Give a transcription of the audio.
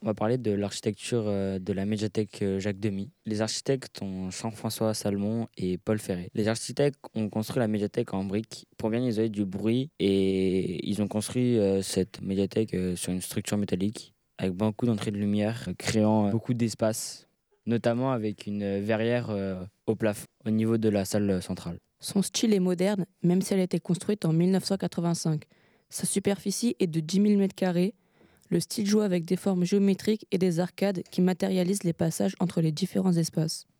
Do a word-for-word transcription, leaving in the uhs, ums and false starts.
On va parler de l'architecture euh, de la médiathèque euh, Jacques Demy. Les architectes sont Jean-François Salmon et Paul Ferré. Les architectes ont construit la médiathèque en briques pour bien isoler du bruit et ils ont construit euh, cette médiathèque euh, sur une structure métallique avec beaucoup d'entrées de lumière, euh, créant euh, beaucoup d'espace, notamment avec une euh, verrière euh, au plafond au niveau de la salle centrale. Son style est moderne, même si elle a été construite en mille neuf cent quatre-vingt-cinq. Sa superficie est de dix mille mètres carrés. Le style joue avec des formes géométriques et des arcades qui matérialisent les passages entre les différents espaces.